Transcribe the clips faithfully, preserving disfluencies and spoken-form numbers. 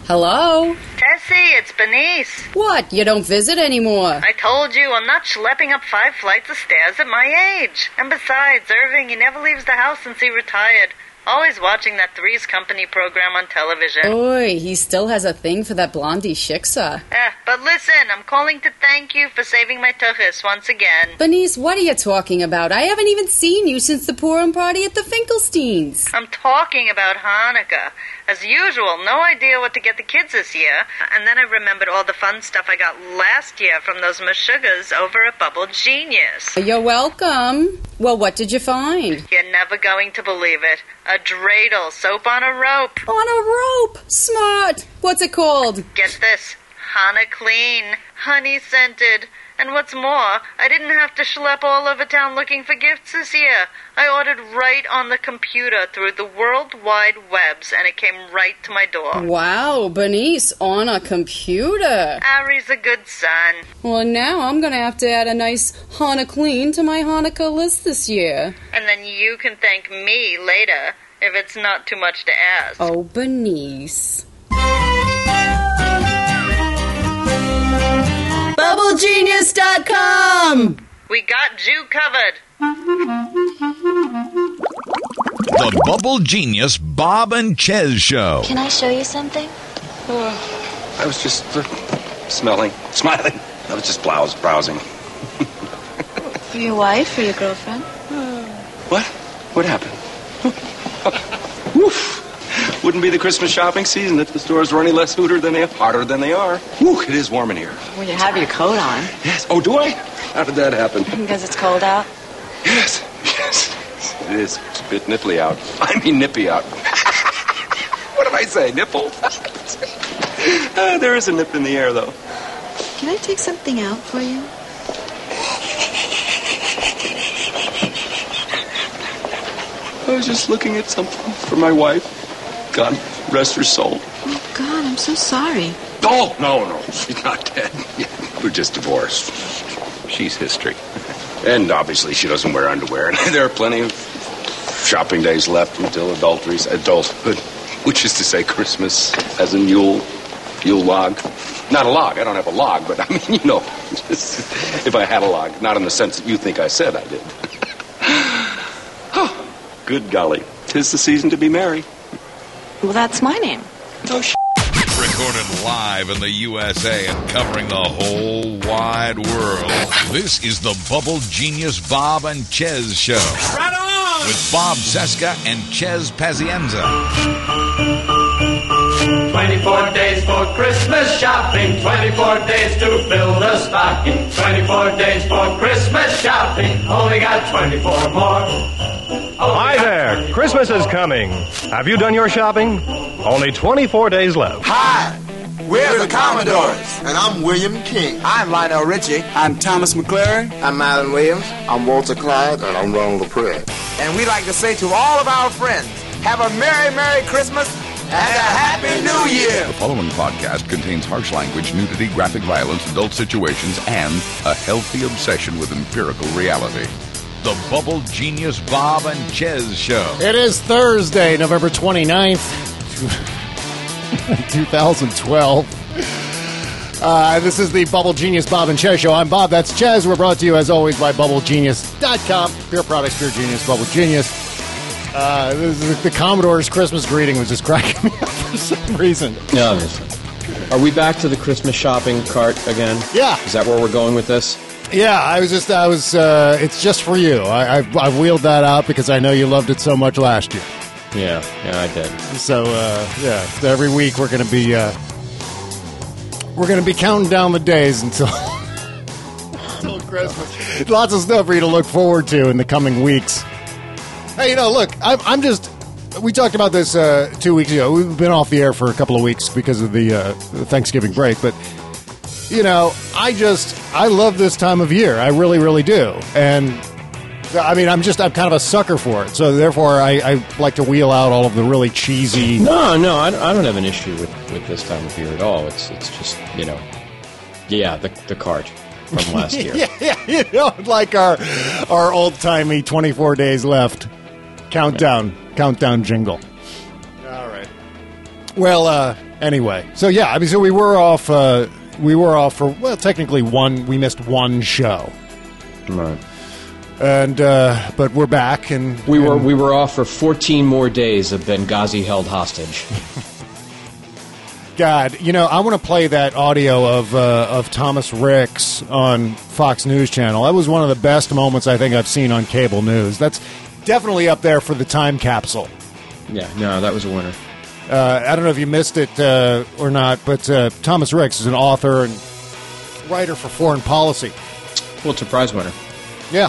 Hello? Tessie, it's Bernice. What? You don't visit anymore? I told you, I'm not schlepping up five flights of stairs at my age. And besides, Irving, he never leaves the house since he retired. Always watching that Three's Company program on television. Oy, he still has a thing for that blondie Shiksa. Eh, but listen, I'm calling to thank you for saving my tuchus once again. Bernice, what are you talking about? I haven't even seen you since the Purim party at the Finkelsteins. I'm talking about Hanukkah. As usual, no idea what to get the kids this year. And then I remembered all the fun stuff I got last year from those Meshuggahs over at Bubble Genius. You're welcome. Well, what did you find? You're never going to believe it. A dreidel, soap on a rope. On a rope? Smart. What's it called? Get this. Hana Clean. Honey scented. And what's more, I didn't have to schlep all over town looking for gifts this year. I ordered right on the computer through the World Wide Webs, and it came right to my door. Wow, Bernice, on a computer. Ari's a good son. Well, now I'm going to have to add a nice Hanukkah Clean to my Hanukkah list this year. And then you can thank me later, if it's not too much to ask. Oh, Bernice. Bubble Genius dot com! We got Jew covered. The Bubble Genius Bob and Chez Show. Can I show you something? Uh, I was just uh, smelling, smiling. I was just blouse, browsing. For your wife or your girlfriend? What? What happened? Woof. Wouldn't be the Christmas shopping season if the stores were any less hooter than they are, hotter than they are. Whew, it is warm in here. Well, you have your coat on. Yes. Oh, do I? How did that happen? Because it's cold out? Yes. Yes. It is. It's a bit nipply out. I mean nippy out. What did I say? Nipple? uh, there is a nip in the air, though. Can I take something out for you? I was just looking at something for my wife. God rest her soul. Oh, God, I'm so sorry. Oh, no, no, she's not dead. We're just divorced. She's history. And obviously she doesn't wear underwear. And there are plenty of shopping days left until adultery's adulthood, which is to say Christmas as in Yule, Yule log. Not a log. I don't have a log, but I mean, you know, if I had a log, not in the sense that you think I said I did. Oh, good golly. 'Tis the season to be merry. Well, that's my name. Oh, sh**. Recorded live in the U S A and covering the whole wide world. This is the Bubble Genius Bob and Chez Show. Right on! With Bob Cesca and Chez Pazienza. twenty-four days for Christmas shopping, twenty-four days to build a stocking, twenty-four days for Christmas shopping, only got twenty-four more. Hi there, Christmas is coming. Have you done your shopping? Only twenty-four days left. Hi, we're the Commodores, and I'm William King. I'm Lionel Richie. I'm Thomas McClary. I'm Alan Williams. I'm Walter Clyde. And I'm Ronald LaPrade. And we'd like to say to all of our friends, have a Merry, Merry Christmas and a Happy New Year. The following podcast contains harsh language, nudity, graphic violence, adult situations, and a healthy obsession with empirical reality. The Bubble Genius Bob and Chez Show. It is Thursday, November twenty-ninth, twenty twelve. Uh, this is the Bubble Genius Bob and Chez Show. I'm Bob, that's Chez. We're brought to you, as always, by Bubble Genius dot com. Pure products, pure genius, Bubble Genius. Uh, the, the Commodore's Christmas greeting was just cracking me up for some reason. Yeah, obviously. Are we back to the Christmas shopping cart again? Yeah. Is that where we're going with this? Yeah, I was just, I was, uh, it's just for you. I, I, I wheeled that out because I know you loved it so much last year. Yeah, yeah, I did. So, uh, yeah, so every week we're going to be, uh, we're going to be counting down the days until, until Christmas. Lots of stuff for you to look forward to in the coming weeks. Hey, you know, look, I'm, I'm just, we talked about this uh, two weeks ago. We've been off the air for a couple of weeks because of the, uh, the Thanksgiving break, but you know, I just, I love this time of year. I really, really do. And, I mean, I'm just, I'm kind of a sucker for it. So, therefore, I, I like to wheel out all of the really cheesy... No, no, I, I don't have an issue with, with this time of year at all. It's it's just, you know, yeah, the the cart from last year. yeah, yeah, you know, like our, our old-timey twenty-four days left countdown, yeah. countdown jingle. All right. Well, uh... Anyway, so yeah, I mean, so we were off. Uh, we were off for well, technically one. We missed one show, right? And uh, but we're back, and we were and, we were off for fourteen more days of Benghazi held hostage. God, you know, I want to play that audio of uh, of Thomas Ricks on Fox News Channel. That was one of the best moments I think I've seen on cable news. That's definitely up there for the time capsule. Yeah, no, that was a winner. Uh, I don't know if you missed it uh, or not, but uh, Thomas Ricks is an author and writer for Foreign Policy. Pulitzer Prize winner. Yeah.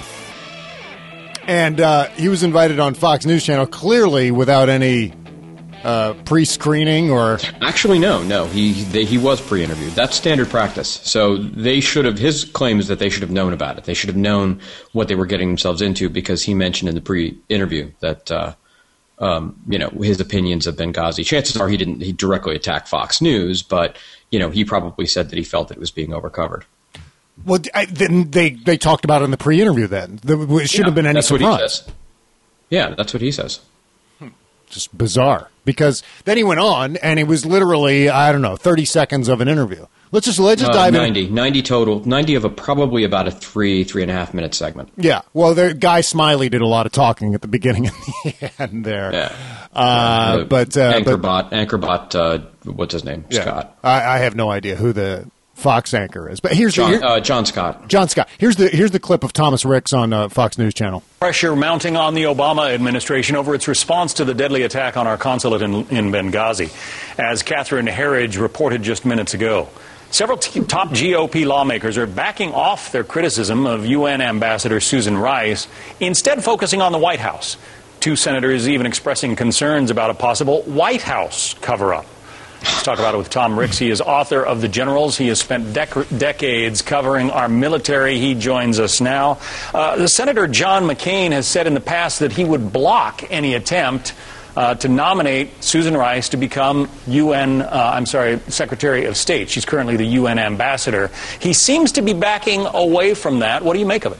And uh, he was invited on Fox News Channel, clearly without any uh, pre-screening or... Actually, no, no. He they, he was pre-interviewed. That's standard practice. So they should have... His claim is that they should have known about it. They should have known what they were getting themselves into because he mentioned in the pre-interview that... Uh, Um, you know, his opinions of Benghazi. Chances are he didn't he directly attack Fox News, but, you know, he probably said that he felt that it was being overcovered. Well, I, then they, they talked about it in the pre-interview then. There shouldn't yeah, have been any that's surprise. What he says. Yeah, that's what he says. Just bizarre. Because then he went on, and it was literally, I don't know, thirty seconds of an interview. Let's just let's just uh, dive ninety, in. ninety total. ninety of a probably about a three, three and a half minute segment. Yeah. Well, the Guy Smiley did a lot of talking at the beginning and the end there. Yeah. Uh, yeah but uh, Anchorbot, Anchorbot, uh, what's his name? Yeah. Scott. I, I have no idea who the Fox anchor is, but here's John, the, here, uh, John Scott. John Scott. Here's the here's the clip of Thomas Ricks on uh, Fox News Channel. Pressure mounting on the Obama administration over its response to the deadly attack on our consulate in, in Benghazi, as Catherine Herridge reported just minutes ago. Several t- top G O P lawmakers are backing off their criticism of U N Ambassador Susan Rice, instead focusing on the White House. Two senators even expressing concerns about a possible White House cover-up. Let's talk about it with Tom Ricks. He is author of The Generals. He has spent dec- decades covering our military. He joins us now. Uh, the Senator John McCain has said in the past that he would block any attempt uh, to nominate Susan Rice to become U N, uh, I'm sorry, Secretary of State. She's currently the U N ambassador. He seems to be backing away from that. What do you make of it?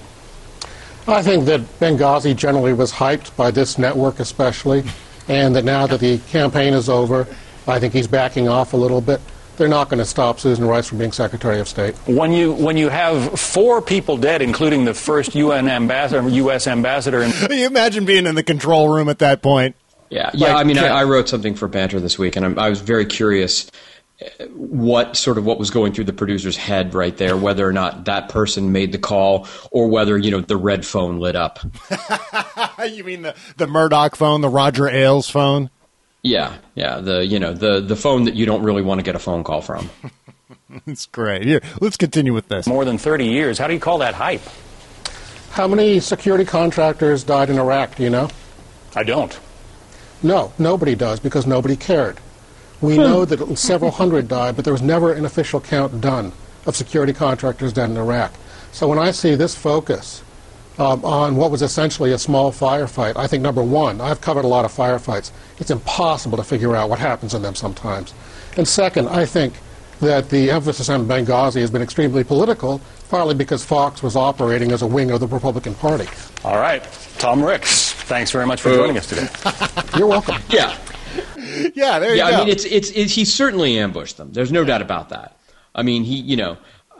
I think that Benghazi generally was hyped by this network especially, and that now that the campaign is over, I think he's backing off a little bit. They're not going to stop Susan Rice from being Secretary of State. When you when you have four people dead, including the first U N ambassador, U S ambassador, and Can you imagine being in the control room at that point? Yeah, yeah. Like, I mean, I, yeah. I wrote something for Banter this week, and I'm, I was very curious what sort of what was going through the producer's head right there, whether or not that person made the call, or whether you know the red phone lit up. You mean the the Murdoch phone, the Roger Ailes phone? Yeah, yeah, the you know the the phone that you don't really want to get a phone call from. It's great. Here, let's continue with this. More than thirty years. How do you call that hype? How many security contractors died in Iraq, do you know? I don't. No, nobody does, because nobody cared. We know that several hundred died, but there was never an official count done of security contractors dead in Iraq. So when I see this focus um, on what was essentially a small firefight, I think, number one, I've covered a lot of firefights. It's impossible to figure out what happens in them sometimes. And second, I think that the emphasis on Benghazi has been extremely political, partly because Fox was operating as a wing of the Republican Party. All right. Tom Ricks, thanks very much for joining us today. You're welcome. Yeah. Yeah, there you yeah, go. I mean, it's, it's it's he certainly ambushed them. There's no doubt about that. I mean, he, you know,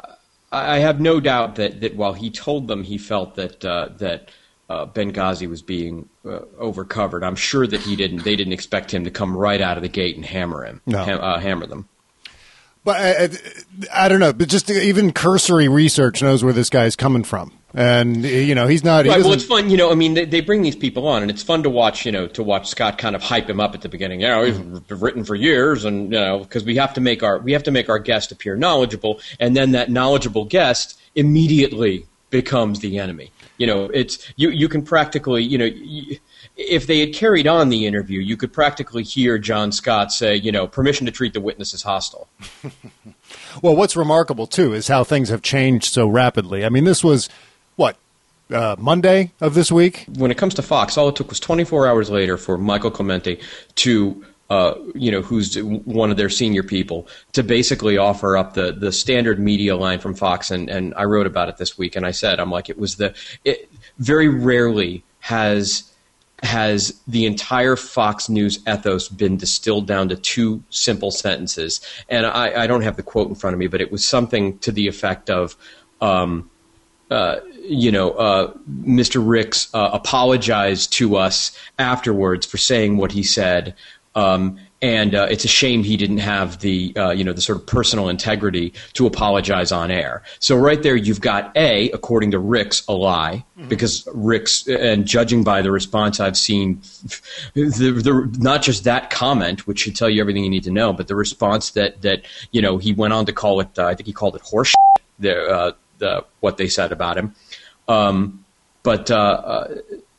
I have no doubt that, that while he told them he felt that uh, that uh, Benghazi was being uh, overcovered, I'm sure that he didn't. They didn't expect him to come right out of the gate and hammer him, No. ham, uh, hammer them. But I, I don't know. But just even cursory research knows where this guy's coming from, and you know he's not. He Right, well, doesn't- it's fun, you know. I mean, they, they bring these people on, and it's fun to watch, you know, to watch Scott kind of hype him up at the beginning. You know, he's written for years, and you know, because we have to make our we have to make our guest appear knowledgeable, and then that knowledgeable guest immediately becomes the enemy. You know, it's you you can practically, you know. You, if they had carried on the interview, you could practically hear John Scott say, you know, permission to treat the witness as hostile. Well, what's remarkable, too, is how things have changed so rapidly. I mean, this was, what, uh, Monday of this week? When it comes to Fox, all it took was twenty-four hours later for Michael Clemente to, uh, you know, who's one of their senior people, to basically offer up the, the standard media line from Fox. And, and I wrote about it this week, and I said, I'm like, it was the – it very rarely has – has the entire Fox News ethos been distilled down to two simple sentences. And I, I don't have the quote in front of me, but it was something to the effect of, um, uh, you know, uh, Mister Ricks uh, apologized to us afterwards for saying what he said. Um, and uh, it's a shame he didn't have the, uh, you know, the sort of personal integrity to apologize on air. So right there, you've got A, according to Ricks, a lie, mm-hmm. because Ricks, and judging by the response I've seen, the, the, not just that comment, which should tell you everything you need to know, but the response that, that you know, he went on to call it, uh, I think he called it horse shit, the, uh, the, what they said about him. Um, but, uh, uh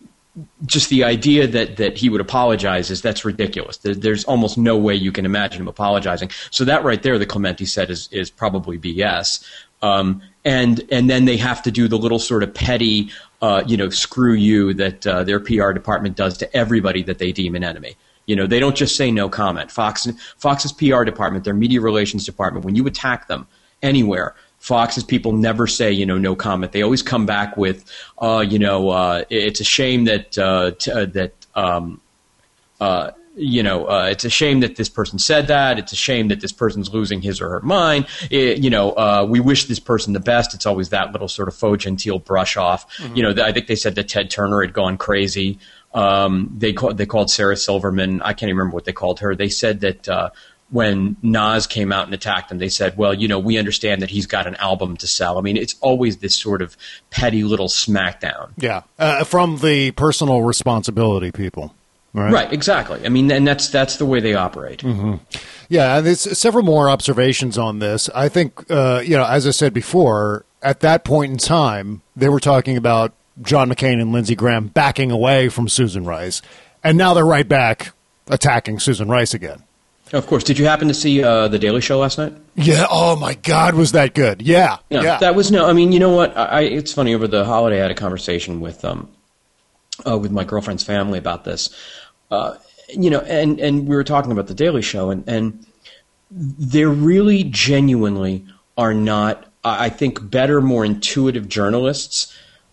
just the idea that, that he would apologize is that's ridiculous. There, there's almost no way you can imagine him apologizing. So that right there, the Clementi said, is is probably B S. Um, and and then they have to do the little sort of petty, uh, you know, screw you that uh, their P R department does to everybody that they deem an enemy. You know, they don't just say no comment. Fox Fox's P R department, their media relations department, when you attack them anywhere, Fox's people never say, you know, no comment. They always come back with, uh, you know, uh, it's a shame that, uh, t- uh, that um, uh, you know, uh, it's a shame that this person said that. It's a shame that this person's losing his or her mind. It, you know, uh, we wish this person the best. It's always that little sort of faux genteel brush off. Mm-hmm. You know, th- I think they said that Ted Turner had gone crazy. Um, they, call- they called Sarah Silverman. I can't even remember what they called her. They said that uh, when Nas came out and attacked him, they said, well, you know, we understand that he's got an album to sell. I mean, it's always this sort of petty little smackdown. Yeah, uh, from the personal responsibility people. Right? Right, exactly. I mean, and that's that's the way they operate. Mm-hmm. Yeah, and there's several more observations on this. I think, uh, you know, as I said before, at that point in time, they were talking about John McCain and Lindsey Graham backing away from Susan Rice, and now they're right back attacking Susan Rice again. Of course. Did you happen to see uh, The Daily Show last night? Yeah. Oh, my God, was that good? Yeah. Yeah. yeah. That was no. I mean, you know what? I, it's funny. Over the holiday, I had a conversation with um, uh, with my girlfriend's family about this. Uh, you know, and, and we were talking about The Daily Show, and, and there really genuinely are not, I think, better, more intuitive journalists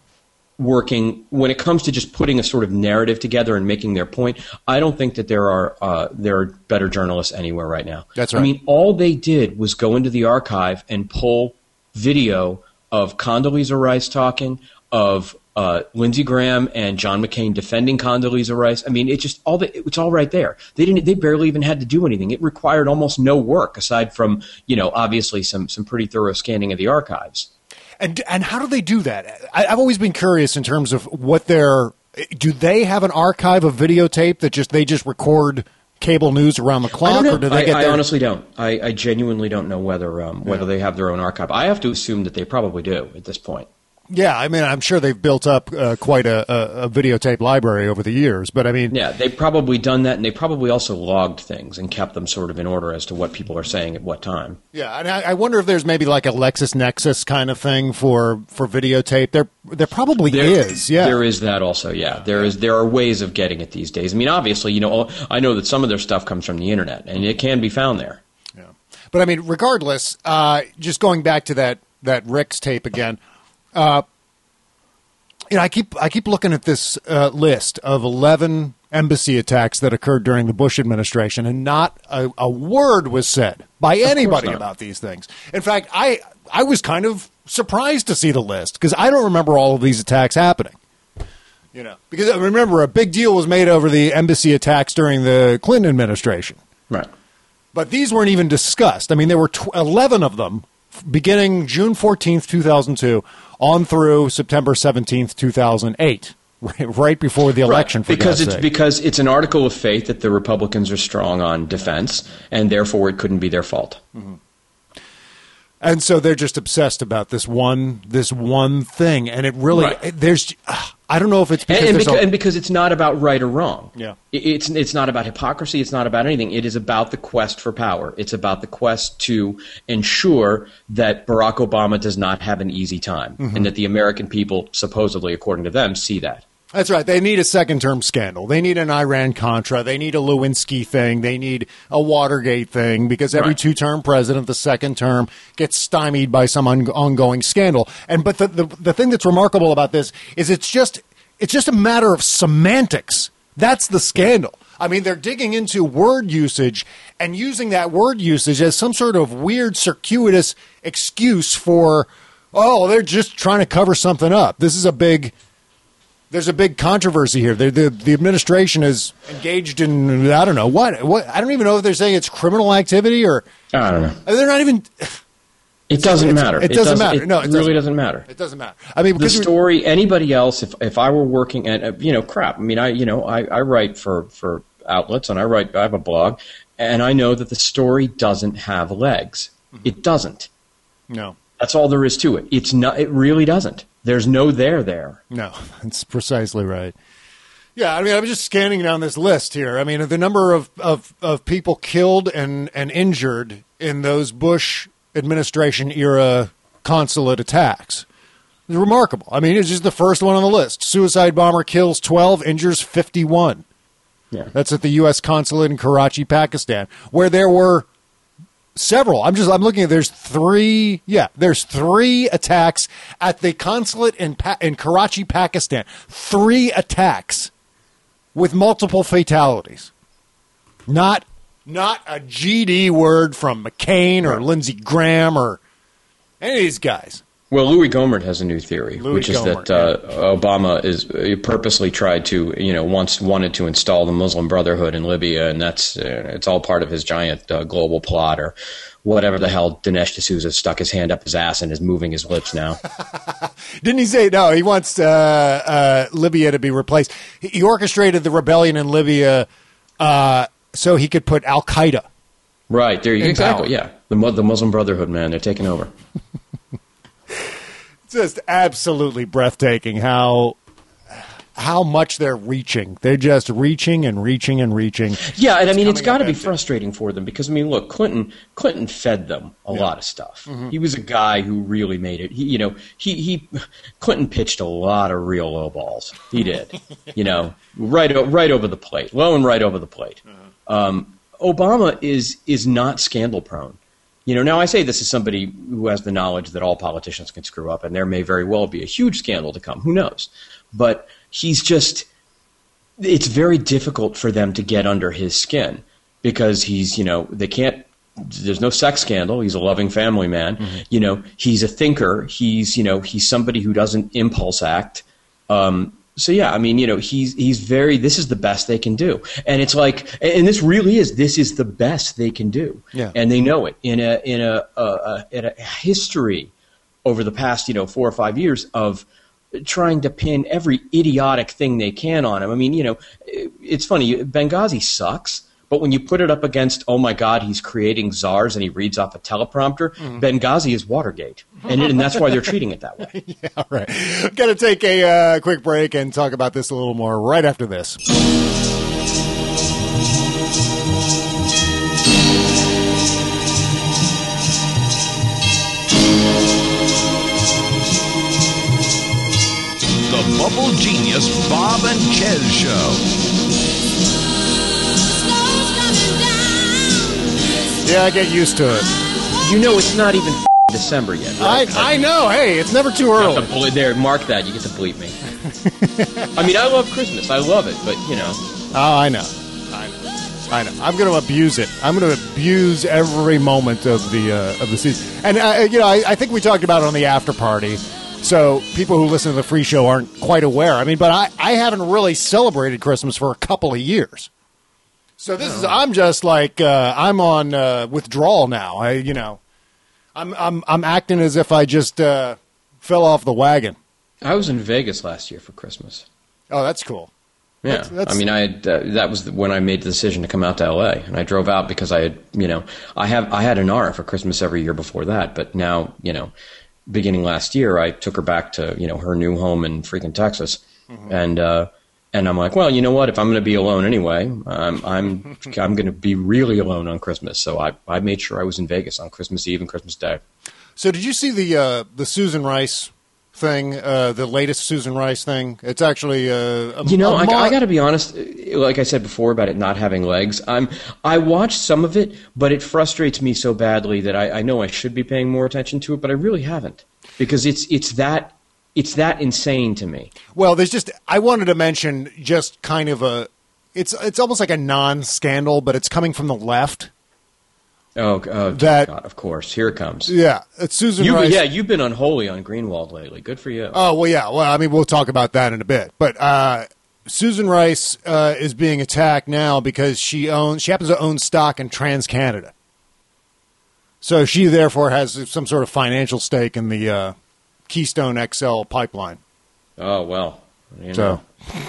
working when it comes to just putting a sort of narrative together and making their point. I don't think that there are uh, there are better journalists anywhere right now. That's right. I mean, all they did was go into the archive and pull video of Condoleezza Rice talking, of uh, Lindsey Graham and John McCain defending Condoleezza Rice. I mean, it just all the, it's all right there. They didn't. They barely even had to do anything. It required almost no work aside from, you know, obviously some some pretty thorough scanning of the archives. And and how do they do that? I, I've always been curious in terms of what their do they have an archive of videotape that just they just record cable news around the clock, or do they I, get? I their... honestly don't. I, I genuinely don't know whether um, whether yeah. they have their own archive. I have to assume that they probably do at this point. Yeah, I mean, I'm sure they've built up uh, quite a, a, a videotape library over the years, but I mean... Yeah, they've probably done that, and they probably also logged things and kept them sort of in order as to what people are saying at what time. Yeah, and I, I wonder if there's maybe like a LexisNexis kind of thing for, for videotape. There there probably there, is, yeah. There is that also, yeah. There is there are ways of getting it these days. I mean, obviously, you know, I know that some of their stuff comes from the Internet, and it can be found there. Yeah, but I mean, regardless, uh, just going back to that, that Ricks tape again... Uh, You know, I keep I keep looking at this uh, list of eleven embassy attacks that occurred during the Bush administration, and not a, a word was said by anybody about these things. In fact, I I was kind of surprised to see the list because I don't remember all of these attacks happening. You know, because I remember a big deal was made over the embassy attacks during the Clinton administration. Right. But these weren't even discussed. I mean, there were tw- eleven of them beginning June fourteenth, two thousand two, on through September seventeenth, two thousand eight, right before the election. Right. Because it's sake. because it's an article of faith that the Republicans are strong on defense, and therefore it couldn't be their fault. Mm-hmm. And so they're just obsessed about this one, this one thing, and it really right. it, there's. Uh, I don't know if it's because and, and, because, a, and because it's not about right or wrong. Yeah, it, it's it's not about hypocrisy. It's not about anything. It is about the quest for power. It's about the quest to ensure that Barack Obama does not have an easy time, mm-hmm. and that the American people, supposedly, according to them, see that. That's right. They need a second-term scandal. They need an Iran-Contra. They need a Lewinsky thing. They need a Watergate thing because every right. two-term president, the second term, gets stymied by some on- ongoing scandal. And but the, the the thing that's remarkable about this is it's just it's just a matter of semantics That's the scandal. I mean, they're digging into word usage and using that word usage as some sort of weird, circuitous excuse for, oh, they're just trying to cover something up. This is a big, there's a big controversy here. The, the, the administration is engaged in, I don't know, what, what, I don't even know if they're saying it's criminal activity or. I don't know. They're not even. It doesn't it's, matter. It doesn't matter. It no, it really doesn't. doesn't matter. It doesn't matter. I mean, the story. Anybody else? If if I were working at, uh, you know, crap. I mean, I you know, I, I write for, for outlets and I write. I have a blog, and I know that the story doesn't have legs. Mm-hmm. It doesn't. No. That's all there is to it. It's not. It really doesn't. There's no there there. No, that's precisely right. Yeah, I mean, I'm just scanning down this list here. I mean, the number of, of, of people killed and, and injured in those Bush administration era consulate attacks is remarkable. I mean, it's just the first one on the list. Suicide bomber kills twelve, injures fifty-one. Yeah. That's at the U S consulate in Karachi, Pakistan, where there were several. I'm just I'm looking at there's three. Yeah, there's three attacks at the consulate in pa- in Karachi, Pakistan. Three attacks with multiple fatalities. Not not a G D word from McCain or Lindsey Graham or any of these guys. Well, Louis Gohmert has a new theory, Louis which is Gohmert, that uh, Obama is uh, purposely tried to, you know, once wanted to install the Muslim Brotherhood in Libya, and that's uh, it's all part of his giant uh, global plot, or whatever the hell. Dinesh D'Souza stuck his hand up his ass and is moving his lips now. Didn't he say no? He wants uh, uh, Libya to be replaced. He, he orchestrated the rebellion in Libya uh, so he could put Al Qaeda. Right there, you exactly. Power. Yeah, the the Muslim Brotherhood, man, they're taking over. Just absolutely breathtaking how how much they're reaching. They're just reaching and reaching and reaching. Yeah, and I mean, it's got to be empty. frustrating for them because, I mean, look, Clinton Clinton fed them a Yeah. lot of stuff. Mhm. He was a guy who really made it. He, you know, he, he Clinton pitched a lot of real low balls. He did, you know, right o- right over the plate, low and right over the plate. Um, Obama is is not scandal prone. You know, now I say this as somebody who has the knowledge that all politicians can screw up, and there may very well be a huge scandal to come. Who knows? But he's just, it's very difficult for them to get under his skin because he's, you know, they can't, there's no sex scandal. He's a loving family man. Mm-hmm. You know, he's a thinker. He's, you know, he's somebody who doesn't impulse act. Um, So, yeah, I mean, you know, he's he's very, this is the best they can do. And it's like, and this really is, this is the best they can do. Yeah. And they know it in a, in a, a, a, in a history over the past, you know, four or five years of trying to pin every idiotic thing they can on him. I mean, you know, it's funny, Benghazi sucks. But when you put it up against, oh, my God, he's creating czars and he reads off a teleprompter, mm. Benghazi is Watergate. And, and that's why they're treating it that way. Yeah, right. Got to take a uh, quick break and talk about this a little more right after this. The Bubble Genius Bob and Chez Show. Yeah, I get used to it. You know it's not even December yet, right? I, I know. Hey, it's never too early. Ble- there, mark that. You get to bleep me. I mean, I love Christmas. I love it, but, you know. Oh, I know. I know. I know. I'm going to abuse it. I'm going to abuse every moment of the uh, of the season. And, uh, you know, I, I think we talked about it on the after party. So people who listen to the free show aren't quite aware. I mean, but I, I haven't really celebrated Christmas for a couple of years. So this is, I'm just like, uh, I'm on uh, withdrawal now. I, you know, I'm I'm I'm acting as if I just uh, fell off the wagon. I was in Vegas last year for Christmas. Oh, that's cool. Yeah, That's- that's- I mean, I had, uh, that was when I made the decision to come out to L A, and I drove out because I had, you know, I have I had Inara for Christmas every year before that, but now, you know, beginning last year, I took her back to, you know, her new home in freaking Texas, mm-hmm. and uh, and I'm like, well, you know what? If I'm going to be alone anyway, I'm I'm I'm going to be really alone on Christmas. So I I made sure I was in Vegas on Christmas Eve and Christmas Day. So did you see the uh, the Susan Rice thing, uh, the latest Susan Rice thing? It's actually uh, a, you know, a I, mo- I got to be honest. Like I said before about it not having legs, I'm I watched some of it, but it frustrates me so badly that I, I know I should be paying more attention to it, but I really haven't because it's it's that it's that insane to me. Well, there's just I wanted to mention just kind of a it's it's almost like a non-scandal, but it's coming from the left. Oh, oh that, God, of course. Here it comes. Yeah, it's Susan you, Rice. Yeah, you've been unholy on Greenwald lately. Good for you. Oh, well, yeah. Well, I mean, we'll talk about that in a bit. But uh, Susan Rice uh, is being attacked now because she owns, she happens to own stock in TransCanada. So she, therefore, has some sort of financial stake in the uh, Keystone X L pipeline. Oh, well. You know. So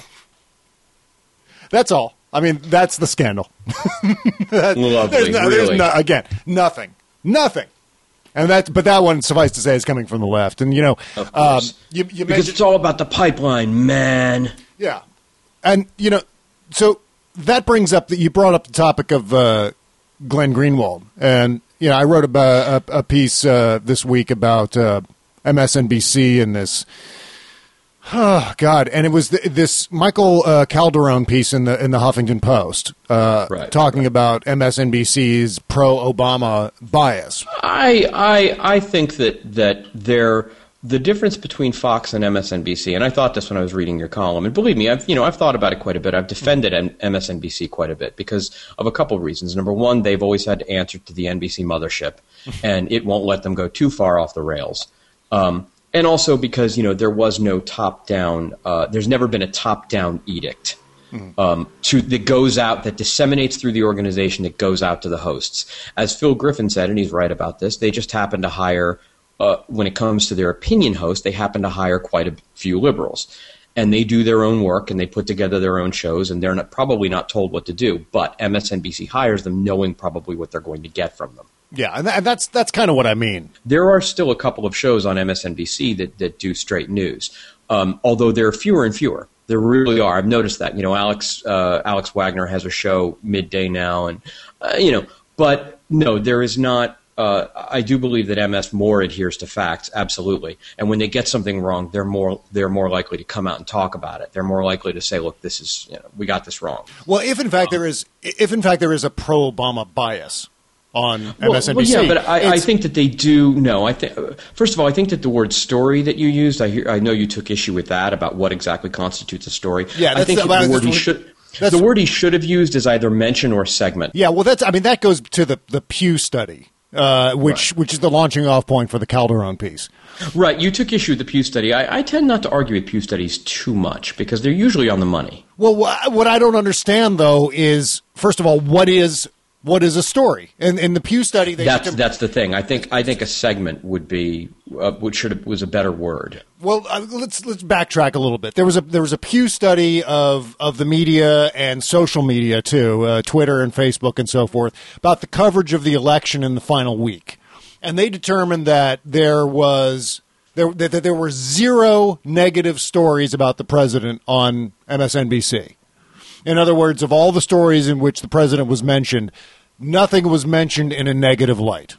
that's all. I mean, that's the scandal. that, Lovely, there's no, really. There's no, again, nothing. Nothing. And that, but that one, suffice to say, is coming from the left. And, you know, of course. Um, you, you because it's all about the pipeline, man. Yeah. And, you know, so that brings up that you brought up the topic of uh, Glenn Greenwald. And, you know, I wrote about a, a piece uh, this week about uh, M S N B C and this. Oh, God. And it was th- this Michael uh, Calderon piece in the in the Huffington Post uh, right, talking right. about M S N B C's pro-Obama bias. I I I think that that there the difference between Fox and M S N B C, and I thought this when I was reading your column, and believe me, I've you know I've thought about it quite a bit. I've defended M S N B C quite a bit because of a couple of reasons. Number one, they've always had to answer to the N B C mothership, and it won't let them go too far off the rails. Um, And also because, you know, there was no top-down, uh, there's never been a top-down edict mm-hmm. um, to, that goes out, that disseminates through the organization, that goes out to the hosts. As Phil Griffin said, and he's right about this, they just happen to hire, uh, when it comes to their opinion host, they happen to hire quite a few liberals. And they do their own work, and they put together their own shows, and they're not, probably not told what to do. But M S N B C hires them knowing probably what they're going to get from them. Yeah, and, th- and that's that's kind of what I mean. There are still a couple of shows on M S N B C that, that do straight news, um, although there are fewer and fewer. There really are. I've noticed that. You know, Alex uh, Alex Wagner has a show midday now, and uh, you know, but no, there is not. Uh, I do believe that M S more adheres to facts, absolutely. And when they get something wrong, they're more they're more likely to come out and talk about it. They're more likely to say, "Look, this is you know, we got this wrong." Well, if in fact um, there is, if in fact there is a pro-Obama bias on well, M S N B C. Well, yeah, but I, I think that they do. No, I think first of all, I think that the word "story" that you used, I hear, I know you took issue with that about what exactly constitutes a story. Yeah, that's I think the, the, the word he should. The word he should have used is either mention or segment. Yeah, well, that's. I mean, that goes to the the Pew study. Uh, which right. which is the launching off point for the Calderon piece. Right. You took issue with the Pew study. I, I tend not to argue with Pew studies too much because they're usually on the money. Well, wh- what I don't understand, though, is, first of all, what is what is a story? In, in the Pew study, they that's to, that's the thing. I think I think a segment would be uh, would should have, was a better word. Well, uh, let's let's backtrack a little bit. There was a there was a Pew study of of the media and social media too, uh, Twitter and Facebook and so forth, about the coverage of the election in the final week, and they determined that there was there that, that there were zero negative stories about the president on M S N B C. In other words, of all the stories in which the president was mentioned, nothing was mentioned in a negative light.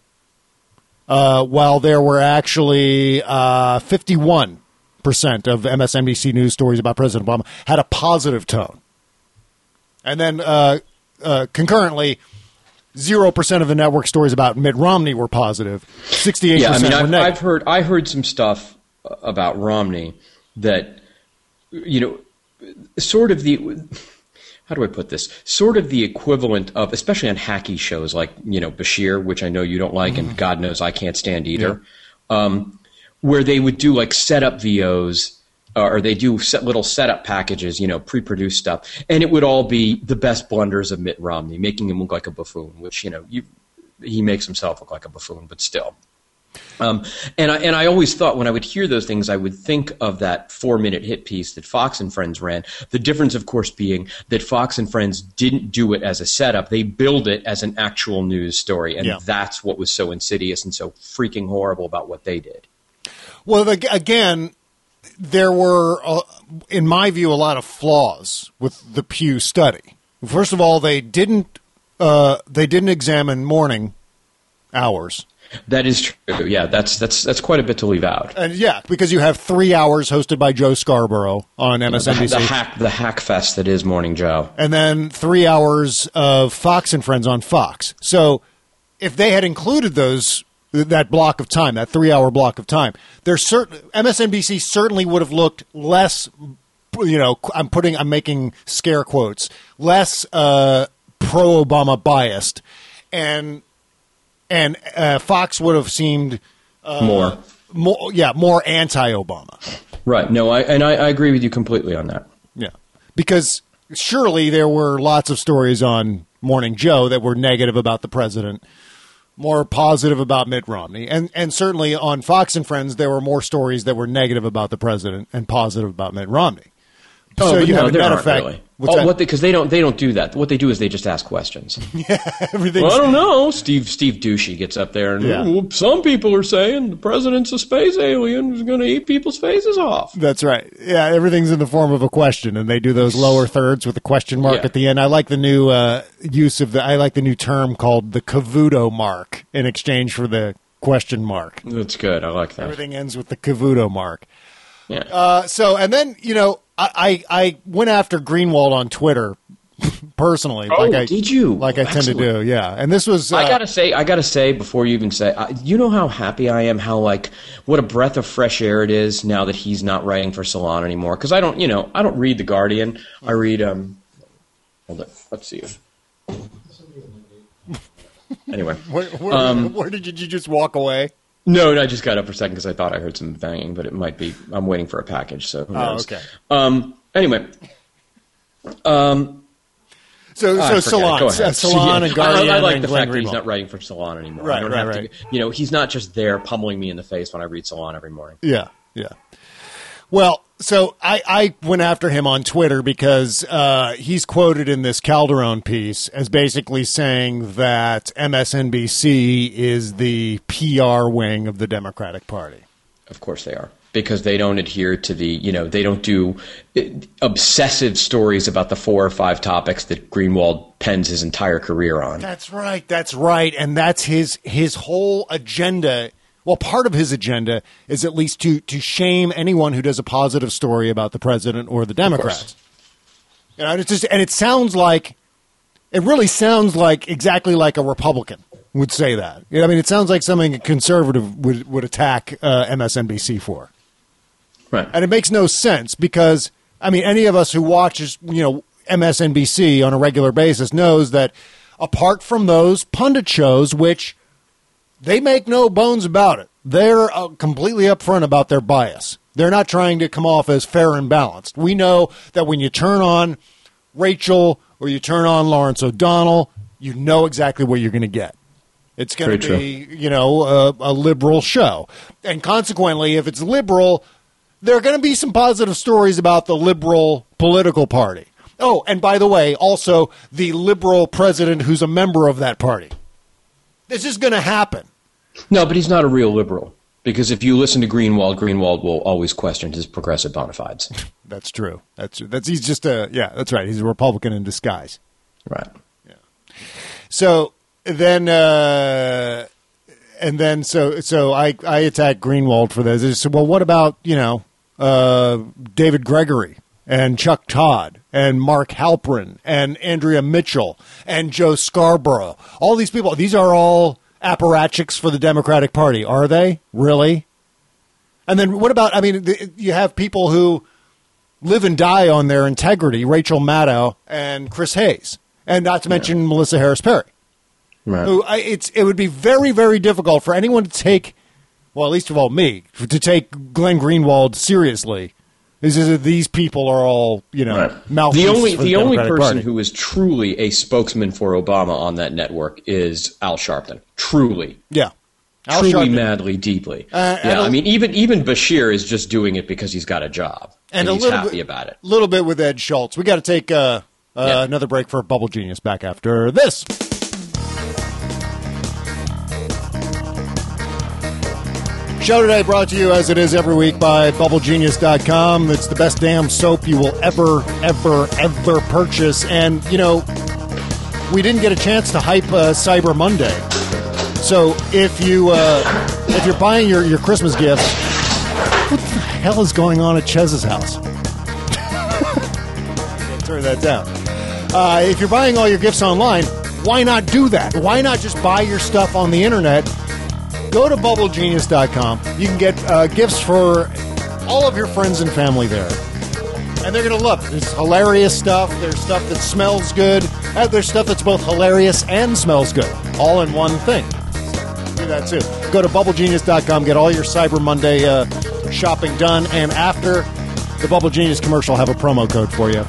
Uh, while there were actually uh, fifty-one percent of M S N B C news stories about President Obama had a positive tone. And then uh, uh, concurrently, zero percent of the network stories about Mitt Romney were positive. sixty-eight percent yeah, I mean, were I've, negative. I've heard, I heard some stuff about Romney that, you know, sort of the... How do I put this? Sort of the equivalent of, especially on hacky shows like, you know, Bashir, which I know you don't like, and God knows I can't stand either, yeah. um, where they would do like setup V Os, uh, or they do set little setup packages, you know, pre-produced stuff, and it would all be the best blunders of Mitt Romney, making him look like a buffoon, which, you know, you, he makes himself look like a buffoon, but still. Um, and I, and I always thought when I would hear those things, I would think of that four-minute hit piece that Fox and Friends ran. The difference, of course, being that Fox and Friends didn't do it as a setup. They billed it as an actual news story, and yeah. that's what was so insidious and so freaking horrible about what they did. Well, again, there were, uh, in my view, a lot of flaws with the Pew study. First of all, they didn't uh, they didn't examine morning hours. That is true. Yeah, that's that's that's quite a bit to leave out. And yeah, because you have three hours hosted by Joe Scarborough on M S N B C. The, the hack, the hack fest that is Morning Joe, and then three hours of Fox and Friends on Fox. So, if they had included those that block of time, that three-hour block of time, there's certain M S N B C certainly would have looked less you know, I'm putting, I'm making scare quotes, less uh, pro-Obama biased, and and uh, Fox would have seemed uh, more, more, yeah, more anti-Obama. Right. No, I and I, I agree with you completely on that. Yeah, because surely there were lots of stories on Morning Joe that were negative about the president, more positive about Mitt Romney. And and certainly on Fox and Friends, there were more stories that were negative about the president and positive about Mitt Romney. Oh, so but you no, have a there net aren't effect. really. What's Oh, that? what because they, they don't they don't do that. What they do is they just ask questions. Yeah, everything. Well, I don't know. Steve Steve Douchey gets up there and Yeah. "Well, some people are saying the president's a space alien who's going to eat people's faces off. That's right. Yeah, everything's in the form of a question, and they do those lower thirds with a question mark Yeah. at the end. I like the new uh, use of the. I like the new term called the Cavuto mark in exchange for the question mark. That's good. I like that. Everything ends with the Cavuto mark. Yeah. Uh, so, and then, you know, I, I, I went after Greenwald on Twitter personally. Oh, like I, did you? Like I tend Excellent. to do, yeah. And this was... Uh, I gotta say, I gotta say before you even say, I, you know how happy I am, how like what a breath of fresh air it is now that he's not writing for Salon anymore. Because I don't, you know, I don't read The Guardian. I read. um Hold on, let's see. Anyway, where, where, um, where did you, did you just walk away? No, no, I just got up for a second because I thought I heard some banging, but it might be. I'm waiting for a package, so who Oh, knows? okay. Um. Anyway. Um. So, Ah, so I forget it. Salon, Go uh, ahead. Salon Yeah. and Guardian I, I like and the Glenn fact that he's Greenwald. not writing for Salon anymore. Right, I don't right, have right. to, you know, he's not just there pummeling me in the face when I read Salon every morning. Yeah, yeah. Well, so I, I went after him on Twitter because uh, he's quoted in this Calderon piece as basically saying that M S N B C is the P R wing of the Democratic Party. Of course they are. Because they don't adhere to the, you know, they don't do uh, obsessive stories about the four or five topics that Greenwald pens his entire career on. That's right. That's right. And that's his his whole agenda. Well, part of his agenda is at least to to shame anyone who does a positive story about the president or the Democrats. You know, and it's just and it sounds like it really sounds like exactly like a Republican would say that. You know, I mean, it sounds like something a conservative would would attack uh, M S N B C for. Right. And it makes no sense because, I mean, any of us who watches, you know, M S N B C on a regular basis knows that apart from those pundit shows, which they make no bones about it, they're uh, completely upfront about their bias. They're not trying to come off as fair and balanced. We know that when you turn on Rachel or you turn on Lawrence O'Donnell, you know exactly what you're going to get. It's going to be, you know, a, a liberal show. And consequently, if it's liberal, there are going to be some positive stories about the liberal political party. Oh, and by the way, also the liberal president who's a member of that party. This is going to happen. No, but he's not a real liberal. Because if you listen to Greenwald, Greenwald will always question his progressive bona fides. That's true. That's that's he's just a yeah. That's right. He's a Republican in disguise. Right. Yeah. So then, uh, and then so so I I attacked Greenwald for this. I said, well, what about you know uh, David Gregory and Chuck Todd and Mark Halperin and Andrea Mitchell and Joe Scarborough? All these people. These are all apparatchiks for the Democratic Party, are they? Really? And then what about, I mean, the, you have people who live and die on their integrity, Rachel Maddow and Chris Hayes, and not to mention yeah. Melissa Harris Perry. Right. Who I, it's it would be very, very difficult for anyone to take, well, at least of all me, to take Glenn Greenwald seriously. Is that these people are all, you know, right. mouthpieces the only for the, the only Democratic person Party. who is truly a spokesman for Obama on that network is Al Sharpton. Truly, yeah, Al truly, Sharpton. madly, deeply. Uh, yeah, a, I mean, even even Bashir is just doing it because he's got a job and, and a he's little happy bit, about it. A little bit with Ed Schultz. We got to take uh, uh, yeah. another break for Bubble Genius. Back after this. Show today brought to you, as it is every week, by Bubble Genius dot com. It's the best damn soap you will ever, ever, ever purchase. And, you know, we didn't get a chance to hype uh, Cyber Monday. So if, you, uh, if you're buying your, your Christmas gifts, what the hell is going on at Chez's house? Turn that down. Uh, if you're buying all your gifts online, why not do that? Why not just buy your stuff on the internet? Go to Bubble Genius dot com. You can get uh, gifts for all of your friends and family there. And they're going to love it. There's hilarious stuff. There's stuff that smells good. And there's stuff that's both hilarious and smells good, all in one thing. So do that too. Go to bubble genius dot com. Get all your Cyber Monday uh, shopping done. And after the Bubble Genius commercial, I'll have a promo code for you.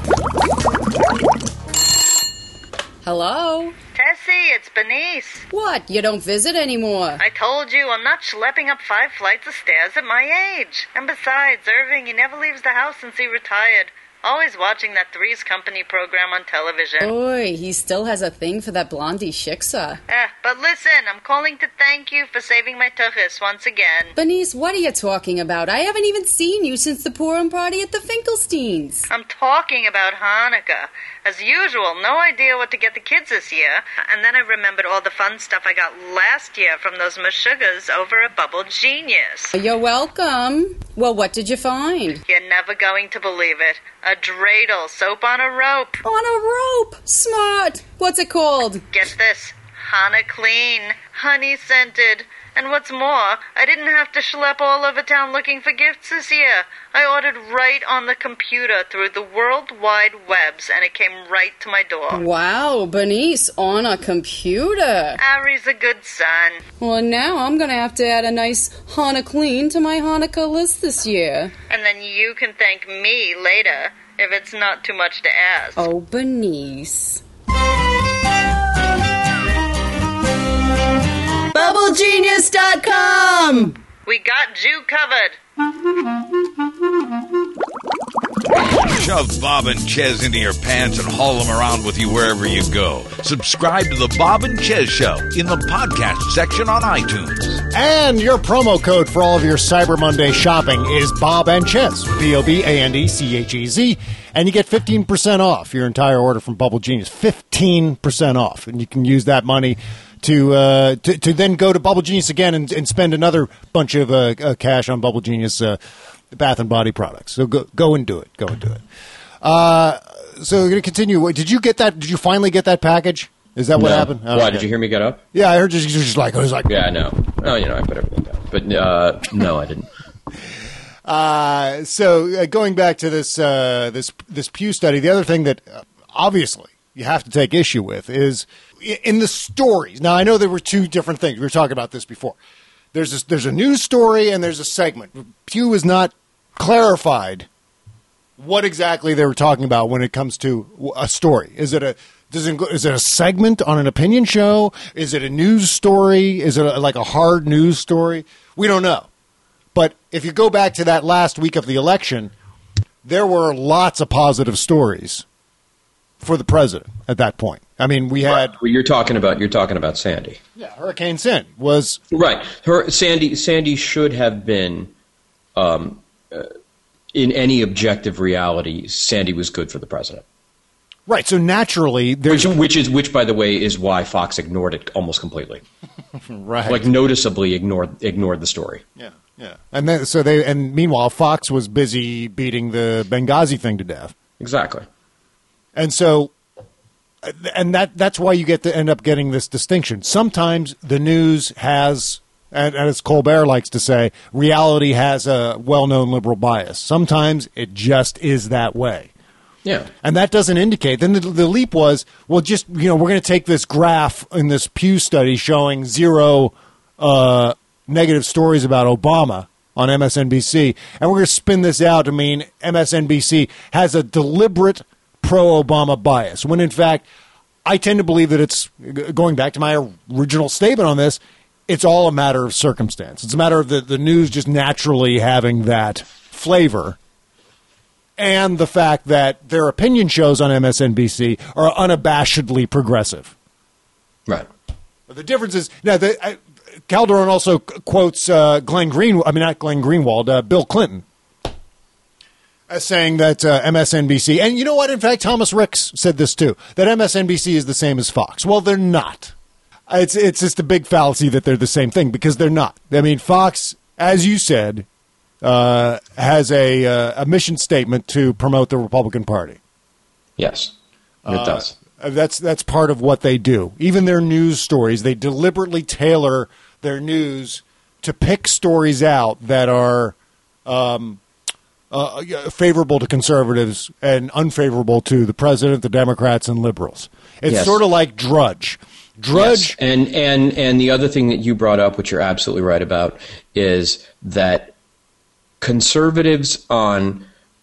Hello? Tessie, it's Bernice. What? You don't visit anymore? I told you, I'm not schlepping up five flights of stairs at my age. And besides, Irving, he never leaves the house since he retired. Always watching that Three's Company program on television. Oy, he still has a thing for that blondie Shiksa. Eh, but listen, I'm calling to thank you for saving my tuchus once again. Bernice, what are you talking about? I haven't even seen you since the Purim party at the Finkelsteins. I'm talking about Hanukkah. As usual, no idea what to get the kids this year. And then I remembered all the fun stuff I got last year from those Meshuggahs over at Bubble Genius. You're welcome. Well, what did you find? You're never going to believe it. A dreidel, soap on a rope. On a rope? Smart. What's it called? Get this. Hana Clean. Honey scented. And what's more, I didn't have to schlep all over town looking for gifts this year. I ordered right on the computer through the World Wide Webs, and it came right to my door. Wow, Bernice, on a computer. Ari's a good son. Well, now I'm going to have to add a nice Hana Clean to my Hanukkah list this year. And then you can thank me later, if it's not too much to ask. Oh, Bernice. bubble genius dot com. We got Jew covered. Shove Bob and Chez into your pants and haul them around with you wherever you go. Subscribe to the Bob and Chez Show in the podcast section on iTunes. And your promo code for all of your Cyber Monday shopping is Bob and Chez, B O B A N D C H E Z, and you get fifteen percent off your entire order from Bubble Genius. fifteen percent off, and you can use that money to uh, to, to then go to Bubble Genius again and, and spend another bunch of uh, uh, cash on Bubble Genius uh, bath and body products. So go go and do it. Go and do it. Uh, so we're going to continue. Did you get that? Did you finally get that package? Is that what no. happened? Why, okay. Did you hear me get up? Yeah, I heard you just like, I was like... Yeah, I know. Oh, you know, I put everything down. But uh, no, I didn't. Uh, so uh, going back to this, uh, this, this Pew study, the other thing that uh, obviously you have to take issue with is in the stories. Now, I know there were two different things. We were talking about this before. There's a, there's a news story and there's a segment. Pew has not clarified what exactly they were talking about when it comes to a story. Is it a does it, is it a segment on an opinion show? Is it a news story? Is it a, like a hard news story? We don't know. But if you go back to that last week of the election, there were lots of positive stories for the president at that point. I mean, we had. Right. Well, you're talking about you're talking about Sandy. Yeah, Hurricane Sandy was right. Her Sandy Sandy should have been, um, uh, in any objective reality, Sandy was good for the president. Right. So naturally, there's which, which is which, by the way, is why Fox ignored it almost completely. Right. Like noticeably ignored ignored the story. Yeah. Yeah. And then so they and meanwhile Fox was busy beating the Benghazi thing to death. Exactly. And so, and that that's why you get to end up getting this distinction. Sometimes the news has, and, and as Colbert likes to say, reality has a well-known liberal bias. Sometimes it just is that way. Yeah. And that doesn't indicate. Then the, the leap was, well, just, you know, we're going to take this graph in this Pew study showing zero uh, negative stories about Obama on M S N B C, and we're going to spin this out to mean M S N B C has a deliberate pro-Obama bias, when in fact, I tend to believe that it's, going back to my original statement on this, it's all a matter of circumstance. It's a matter of the, the news just naturally having that flavor, and the fact that their opinion shows on M S N B C are unabashedly progressive. Right. The difference is, now, the, uh, Calderon also quotes uh, Glenn Green, I mean, not Glenn Greenwald, uh, Bill Clinton, as saying that uh, M S N B C, and you know what, in fact, Thomas Ricks said this too, that M S N B C is the same as Fox. Well, they're not. It's, it's just a big fallacy that they're the same thing, because they're not. I mean, Fox, as you said, Uh, has a uh, a mission statement to promote the Republican Party. Yes, it uh, does. That's that's part of what they do. Even their news stories, they deliberately tailor their news to pick stories out that are um, uh, favorable to conservatives and unfavorable to the president, the Democrats, and liberals. It's Yes. sort of like Drudge. Drudge. Yes. And, and, and the other thing that you brought up, which you're absolutely right about, is that conservatives on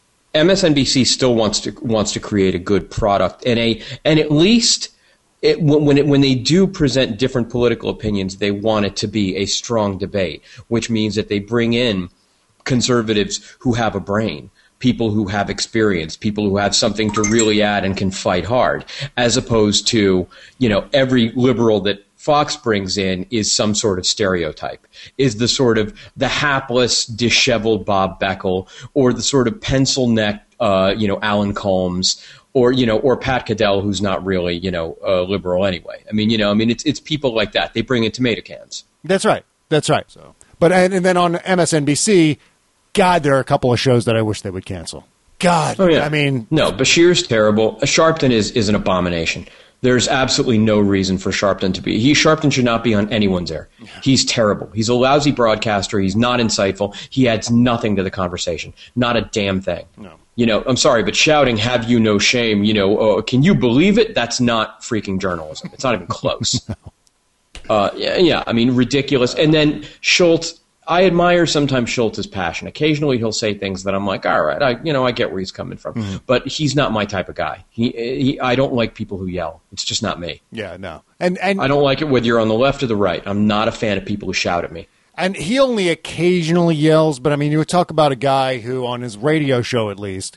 M S N B C still wants to wants to create a good product, and a and at least it, when it, when they do present different political opinions, they want it to be a strong debate, which means that they bring in conservatives who have a brain, people who have experience, people who have something to really add and can fight hard, as opposed to, you know, every liberal that Fox brings in is some sort of stereotype, is the sort of the hapless, disheveled Bob Beckel, or the sort of pencil-necked, uh, you know, Alan Colmes, or, you know, or Pat Caddell, who's not really, you know, uh, liberal anyway. I mean, you know, I mean, it's it's people like that. They bring in tomato cans. That's right. That's right. So, but and, and then on M S N B C, God, there are a couple of shows that I wish they would cancel. God, oh, yeah. I mean, no, Bashir's terrible. Sharpton is is an abomination. There's absolutely no reason for Sharpton to be. He Sharpton should not be on anyone's air. He's terrible. He's a lousy broadcaster. He's not insightful. He adds nothing to the conversation. Not a damn thing. No. You know, I'm sorry, but shouting, "Have you no shame?" You know, uh, can you believe it? That's not freaking journalism. It's not even close. no. uh, yeah, yeah, I mean, ridiculous. And then Schultz. I admire sometimes Schultz's passion. Occasionally he'll say things that I'm like, all right, I, you know, I get where he's coming from. Mm-hmm. But he's not my type of guy. He, he, I don't like people who yell. It's just not me. Yeah, no. And and I don't like it whether you're on the left or the right. I'm not a fan of people who shout at me. And he only occasionally yells, but I mean, you would talk about a guy who, on his radio show at least,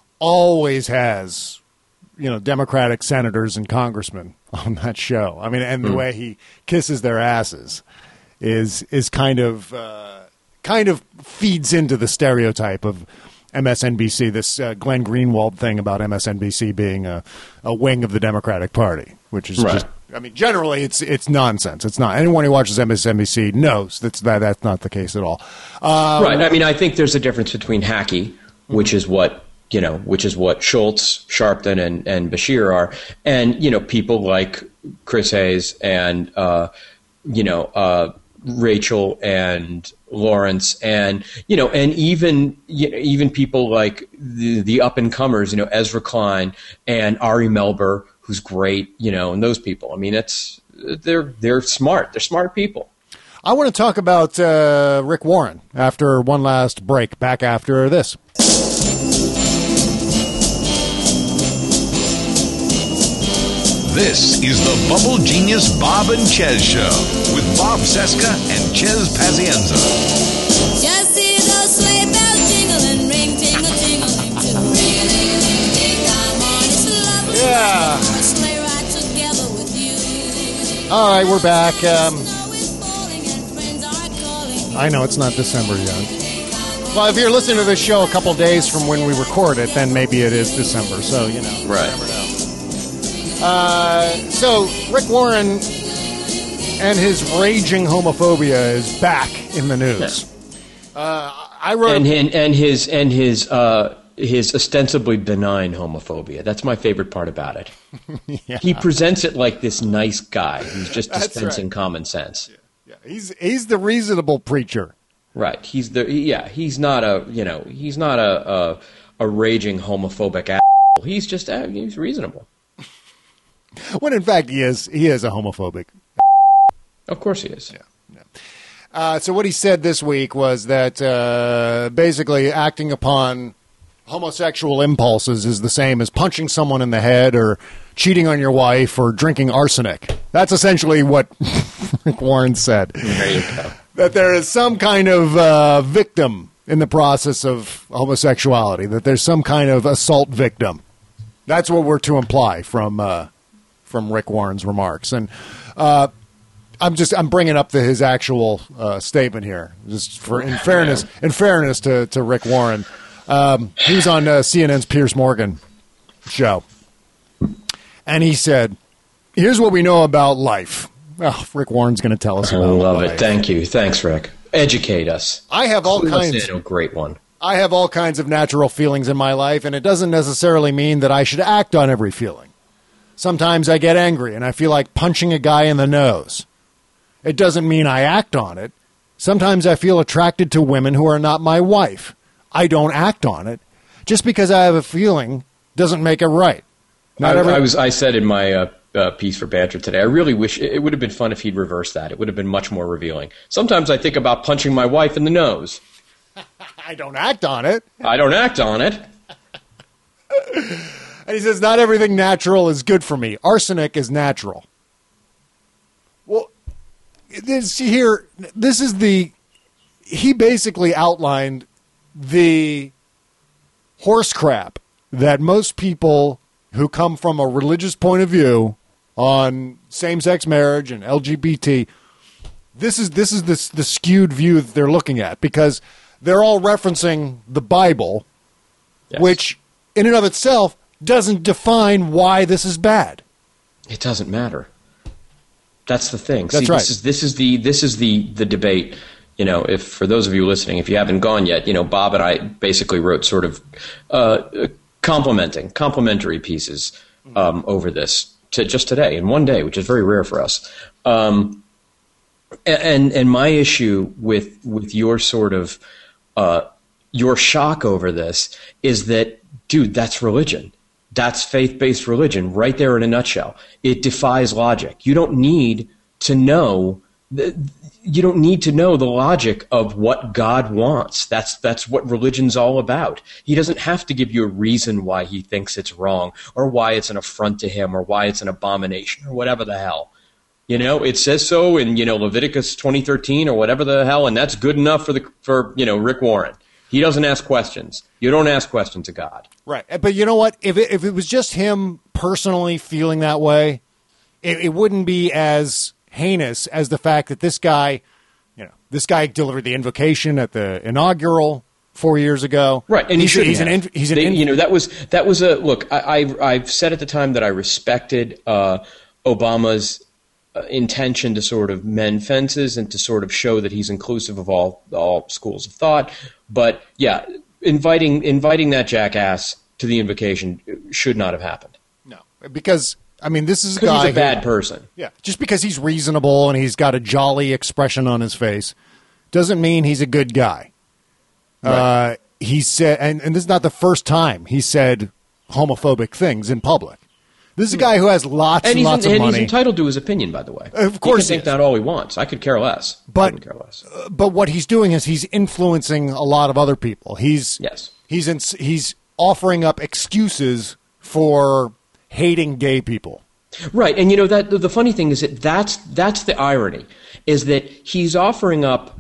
always has, you know, Democratic senators and congressmen on that show. I mean, and the mm. way he kisses their asses is is kind of uh, kind of feeds into the stereotype of M S N B C, this uh, Glenn Greenwald thing about M S N B C being a, a wing of the Democratic Party, which is right. just, I mean, generally it's it's nonsense. It's not. Anyone who watches M S N B C knows that's, that that's not the case at all. Um, right. I mean, I think there's a difference between hacky, which is what, you know, which is what Schultz, Sharpton, and, and Bashir are, and, you know, people like Chris Hayes and, uh, you know, uh, Rachel and Lawrence, and you know, and even you know, even people like the, the up and comers, you know, Ezra Klein and Ari Melber, who's great, you know, and those people. I mean, it's they're they're smart. They're smart people. I want to talk about uh, Rick Warren after one last break. Back after this. This is the Bubble Genius Bob and Ches Show with Bob Cesca and Ches Pazienza. Just see those sleigh bells jingle and ring, tingle, tingling too. Ring, ring, ring, ding, come on, it's lovely. Yeah. Sleigh ride together with you. All right, we're back. Um, I know it's not December yet. Well, if you're listening to this show a couple days from when we record it, then maybe it is December. So you know, right. Never know. Uh, so Rick Warren and his raging homophobia is back in the news. Yeah. Uh, I wrote and and, and his and his uh, his ostensibly benign homophobia. That's my favorite part about it. yeah. He presents it like this nice guy who's just dispensing right. common sense. Yeah. yeah, he's he's the reasonable preacher. Right. He's the yeah. He's not a you know he's not a a, a raging homophobic asshole. He's just uh, he's reasonable. When in fact he is, he is a homophobic. Of course he is. Yeah. yeah. Uh, so what he said this week was that uh, basically acting upon homosexual impulses is the same as punching someone in the head or cheating on your wife or drinking arsenic. That's essentially what Rick Warren said. There you go. That there is some kind of uh, victim in the process of homosexuality, that there's some kind of assault victim. That's what we're to imply from... Uh, from Rick Warren's remarks. And uh, I'm just I'm bringing up the, his actual uh, statement here, just for in fairness in fairness to, to Rick Warren. Um, he was on uh, C N N's Piers Morgan show, and he said, "Here's what we know about life." Oh, Rick Warren's going to tell us. I about love life. it. Thank you. Thanks, Rick. Educate us. I have all Clue kinds. us in, a great one. I have all kinds of natural feelings in my life, and it doesn't necessarily mean that I should act on every feeling. Sometimes I get angry and I feel like punching a guy in the nose. It doesn't mean I act on it. Sometimes I feel attracted to women who are not my wife. I don't act on it. Just because I have a feeling doesn't make it right. Not I, every- I was. I said in my uh, uh, piece for Badger today, I really wish it would have been fun if he'd reversed that. It would have been much more revealing. Sometimes I think about punching my wife in the nose. I don't act on it. I don't act on it. And he says, not everything natural is good for me. Arsenic is natural. Well, this here, this is the, he basically outlined the horse crap that most people who come from a religious point of view on same-sex marriage and L G B T, this is this is the, the skewed view that they're looking at, because they're all referencing the Bible, yes. which in and of itself doesn't define why this is bad. It doesn't matter. That's the thing. That's See, right. This is, this is the this is the the debate. You know, if for those of you listening, if you haven't gone yet, you know, Bob and I basically wrote sort of uh, complimenting, complimentary pieces um, over this to just today in one day, which is very rare for us. Um, and and my issue with with your sort of uh, your shock over this is that, dude, that's religion. That's faith-based religion right there in a nutshell. It defies logic. You don't need to know the, you don't need to know the logic of what God wants. That's that's what religion's all about. He doesn't have to give you a reason why he thinks it's wrong, or why it's an affront to him, or why it's an abomination, or whatever the hell. You know, it says so in, you know, Leviticus twenty thirteen or whatever the hell, and that's good enough for the for, you know, Rick Warren. He doesn't ask questions. You don't ask questions of God. Right. But you know what? If it, if it was just him personally feeling that way, it, it wouldn't be as heinous as the fact that this guy, you know, this guy delivered the invocation at the inaugural four years ago. Right, and he he's, should. He's an. He's an. They, you know, that was that was a look. I, I I've said at the time that I respected uh, Obama's uh, intention to sort of mend fences and to sort of show that he's inclusive of all all schools of thought. But yeah, inviting inviting that jackass to the invocation should not have happened. No, because I mean, this is a Because guy he's a bad who, person. Yeah, just because he's reasonable and he's got a jolly expression on his face doesn't mean he's a good guy. Right. Uh, he said, and, and this is not the first time he said homophobic things in public. This is a guy who has lots and, and lots in, of and money. he's entitled to his opinion, by the way. Of course, he can think that all he wants. I could care less. But care less. Uh, but what he's doing is he's influencing a lot of other people. He's yes. He's in, he's offering up excuses for hating gay people. Right, and you know that the funny thing is that that's that's the irony, is that he's offering up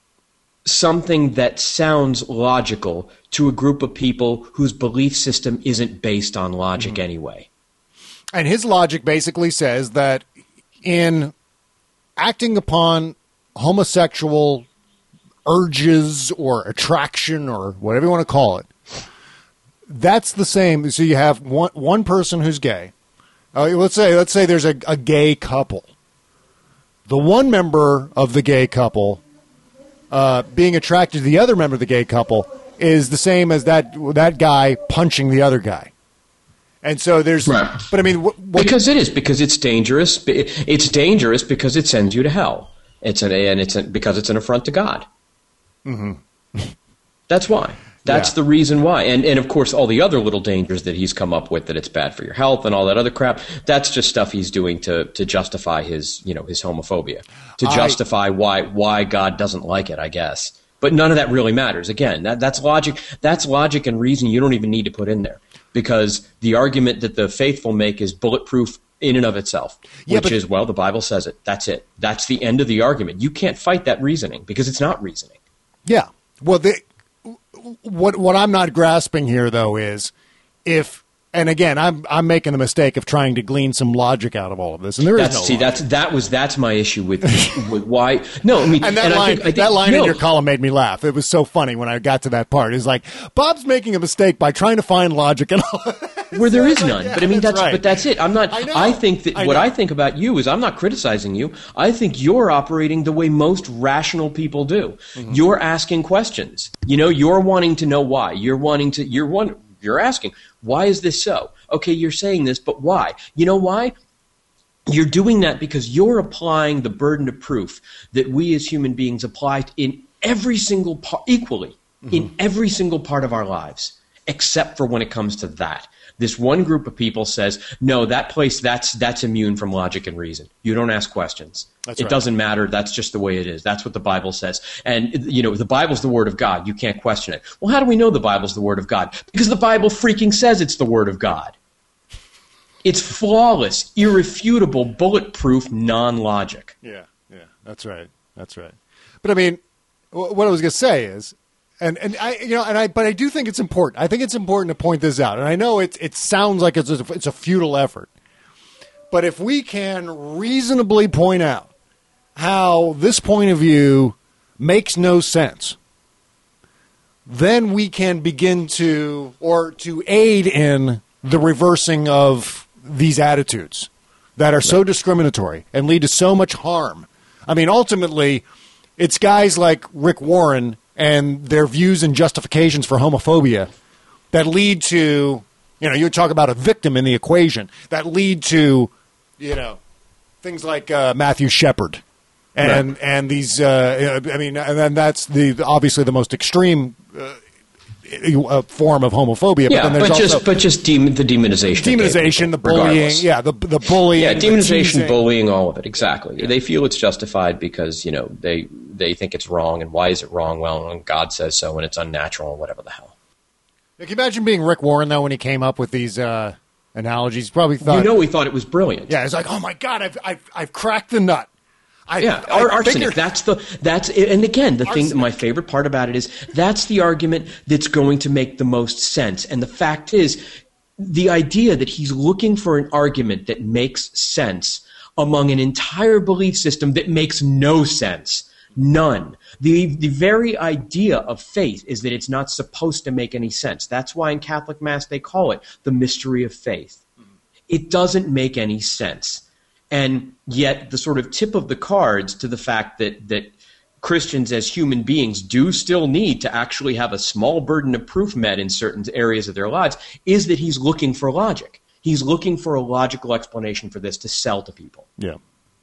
something that sounds logical to a group of people whose belief system isn't based on logic mm-hmm. anyway. And his logic basically says that in acting upon homosexual urges or attraction or whatever you want to call it, that's the same. So you have one one person who's gay. Uh, let's say let's say there's a, a gay couple. The one member of the gay couple uh, being attracted to the other member of the gay couple is the same as that that guy punching the other guy. And so there's, right. but I mean, what, what because it is because it's dangerous. It's dangerous because it sends you to hell. It's an and it's an, because it's an affront to God. Mm-hmm. That's why. That's yeah. the reason why. And and of course, all the other little dangers that he's come up with, that it's bad for your health and all that other crap. That's just stuff he's doing to to justify his you know his homophobia, to I, justify why why God doesn't like it, I guess. But none of that really matters. Again, that that's logic. That's logic and reason you don't even need to put in there. Because the argument that the faithful make is bulletproof in and of itself, yeah, which but, is, well, the Bible says it. That's it. That's the end of the argument. You can't fight that reasoning because it's not reasoning. Yeah. Well, the, what what I'm not grasping here, though, is if, and again, I'm I'm making the mistake of trying to glean some logic out of all of this, and there that's, is no see, logic. that's that was that's my issue with with why. No, I mean, and that and line I think, I think, that line no. in your column made me laugh. It was so funny when I got to that part. It's like Bob's making a mistake by trying to find logic and all. Where there is none. Yeah, but I mean, that's, that's right. but that's it. I'm not, I, know. I think that I what know. I think about you is I'm not criticizing you. I think you're operating the way most rational people do. Mm-hmm. You're asking questions. You know, you're wanting to know why. You're wanting to, you're one, you're asking, why is this so? Okay, you're saying this, but why? You know why? You're doing that because you're applying the burden of proof that we as human beings apply in every single part equally. mm-hmm. in every single part of our lives, except for when it comes to that. This one group of people says, no, that place, that's that's immune from logic and reason. You don't ask questions. That's it right. doesn't matter. That's just the way it is. That's what the Bible says. And, you know, the Bible's the Word of God. You can't question it. Well, how do we know the Bible's the Word of God? Because the Bible freaking says it's the Word of God. It's flawless, irrefutable, bulletproof, non-logic. Yeah, yeah, that's right. That's right. But, I mean, what I was going to say is, And and I you know and I but I do think it's important. I think it's important to point this out. And I know it it sounds like it's a, it's a futile effort. But if we can reasonably point out how this point of view makes no sense, then we can begin to or to aid in the reversing of these attitudes that are so discriminatory and lead to so much harm. I mean, ultimately, it's guys like Rick Warren and their views and justifications for homophobia that lead to, you know, you talk about a victim in the equation, that lead to, you know, things like uh, Matthew Shepard. And right. and these, uh, I mean, and then that's the obviously the most extreme uh, uh, form of homophobia. Yeah, but, then there's but also just but just de- the demonization, demonization, the bullying, regardless. yeah, the the bullying, yeah, demonization, the bullying, all of it, exactly. Yeah. They feel it's justified because you know they they think it's wrong, and why is it wrong? Well, God says so, and it's unnatural, or whatever the hell. Can you imagine being Rick Warren though when he came up with these uh, analogies? He probably thought, you know, he thought it was brilliant. Yeah, it's like, oh my God, I've I've I've cracked the nut. I, yeah, I arsenic. figured. That's the that's and again the arsenic. thing. My favorite part about it is that's the argument that's going to make the most sense. And the fact is, the idea that he's looking for an argument that makes sense among an entire belief system that makes no sense, none. The the very idea of faith is that it's not supposed to make any sense. That's why in Catholic Mass they call it the mystery of faith. It doesn't make any sense. And yet the sort of tip of the cards to the fact that, that Christians as human beings do still need to actually have a small burden of proof met in certain areas of their lives is that he's looking for logic. He's looking for a logical explanation for this to sell to people. Yeah.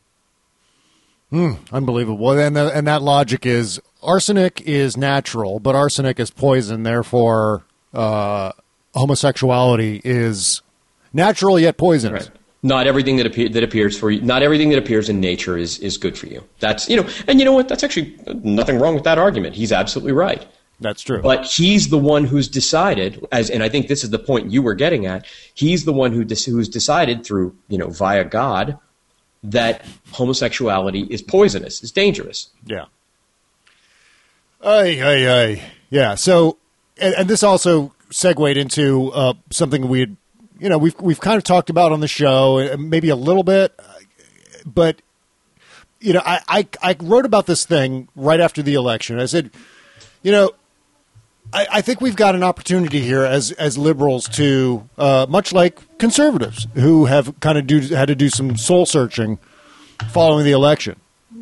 Mm, unbelievable. And, the, and that logic is arsenic is natural, but arsenic is poison. Therefore, uh, homosexuality is natural yet poisonous. Right. Not everything that, appear, that appears for you, not everything that appears in nature is, is good for you. That's, you know, and you know what? That's actually nothing wrong with that argument. He's absolutely right. That's true. But he's the one who's decided, as, and I think this is the point you were getting at. He's the one who who's decided through, you know, via God, that homosexuality is poisonous, is dangerous. Yeah. Ay, ay, ay. Yeah. So, and, and this also segued into uh, something we had. You know, we've we've kind of talked about on the show, maybe a little bit, but you know, I, I, I wrote about this thing right after the election. I said, you know, I, I think we've got an opportunity here as as liberals to, uh, much like conservatives who have kind of do, had to do some soul searching following the election.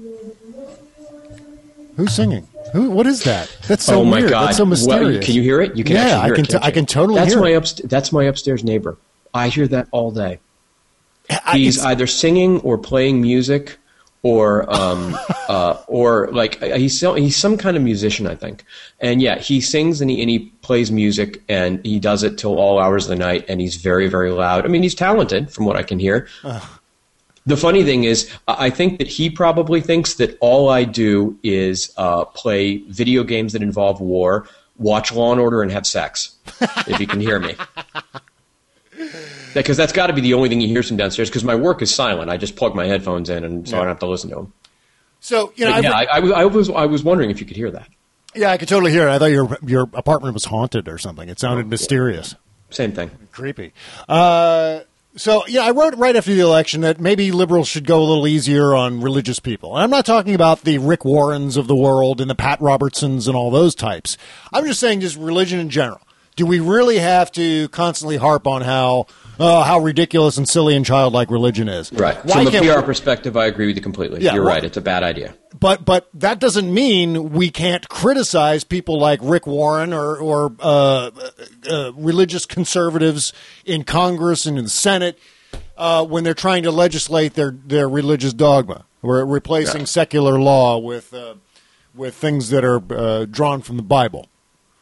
Who's singing? Who? What is that? That's so oh my weird. God. That's so mysterious. Well, can you hear it? You can yeah, actually hear I can. it, T- I can totally that's hear my it. Upst- that's my upstairs neighbor. I hear that all day. I, He's either singing or playing music, or um, uh, or like he's he's some kind of musician, I think. And yeah, he sings and he and he plays music and he does it till all hours of the night. And he's very very loud. I mean, he's talented from what I can hear. Uh. The funny thing is, I think that he probably thinks that all I do is uh, play video games that involve war, watch Law and Order, and have sex. If you can hear me. Because that's got to be the only thing he hears from downstairs, because my work is silent. I just plug my headphones in, and so yeah. I don't have to listen to him. So, you know, yeah, I, I, I, was, I was wondering if you could hear that. Yeah, I could totally hear it. I thought your your apartment was haunted or something. It sounded oh, mysterious. Yeah. Same thing. Creepy. Uh, so, yeah, I wrote right after the election that maybe liberals should go a little easier on religious people. And I'm not talking about the Rick Warrens of the world and the Pat Robertsons and all those types. I'm just saying just religion in general. Do we really have to constantly harp on how uh, how ridiculous and silly and childlike religion is? Right. Why From a P R we... perspective, I agree with you completely. Yeah, You're well, right. It's a bad idea. But but that doesn't mean we can't criticize people like Rick Warren or, or uh, uh, religious conservatives in Congress and in the Senate uh, when they're trying to legislate their, their religious dogma. We're replacing yeah. secular law with uh, with things that are uh, drawn from the Bible.